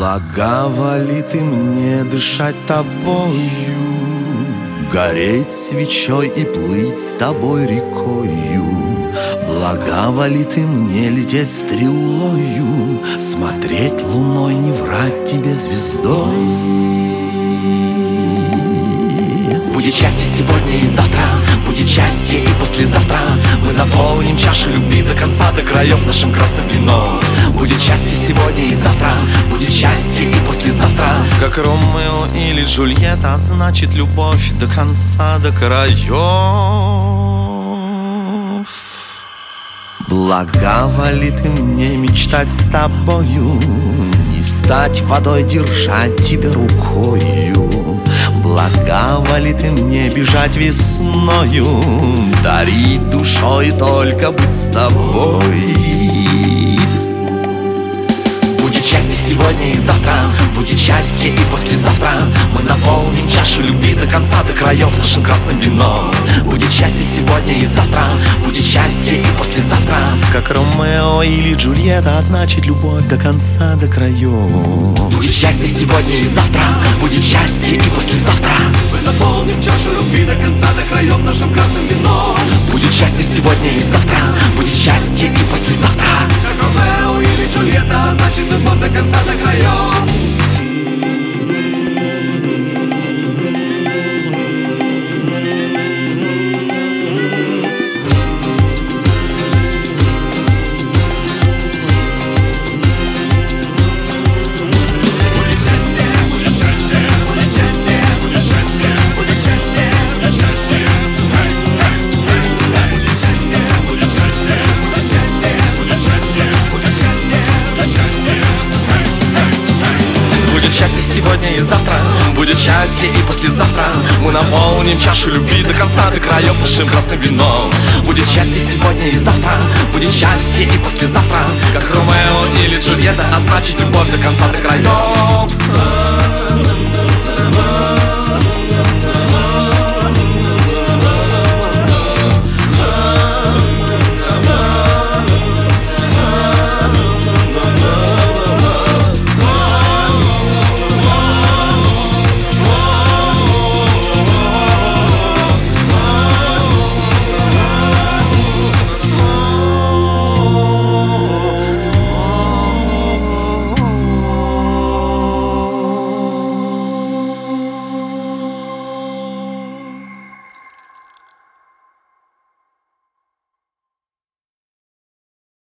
Благоволи ты мне дышать тобою, гореть свечой и плыть с тобой рекою. Благоволи ты мне лететь стрелою, смотреть луной, не врать тебе звездой. Будет счастье сегодня и завтра, будет счастье и послезавтра. Мы наполним чашу любви до конца, до краев нашим красным вином. Будет счастье сегодня и завтра, будет счастье и послезавтра. Как Ромео или Джульетта, значит любовь до конца, до краев. Благоволи ты мне мечтать с тобою, не стать водой, держать тебя рукою. Благоволи ты мне бежать весною, дарить душой, только быть с тобой. Будет счастье сегодня и завтра, будет счастье и послезавтра. Мы наполним чашу любви до конца, до краев нашим красным вином. Будет счастье сегодня и завтра, будет счастье и послезавтра. Как Ромео или Джульетта, значит любовь до конца, до краев. Будет счастье сегодня и завтра, будет счастье и послезавтра. Мы наполним чашу любви до конца, до краев нашим красным вином. Будет счастье сегодня и завтра, будет счастье и послезавтра. Как Ромео или Джульетта, значит любовь до конца, до краев. Сегодня и завтра будет счастье и послезавтра. Мы наполним чашу любви до конца, до краев нашим красным вином. Будет счастье сегодня и завтра, будет счастье и послезавтра. Как Ромео или Джульетта, а значит любовь до конца, до краев.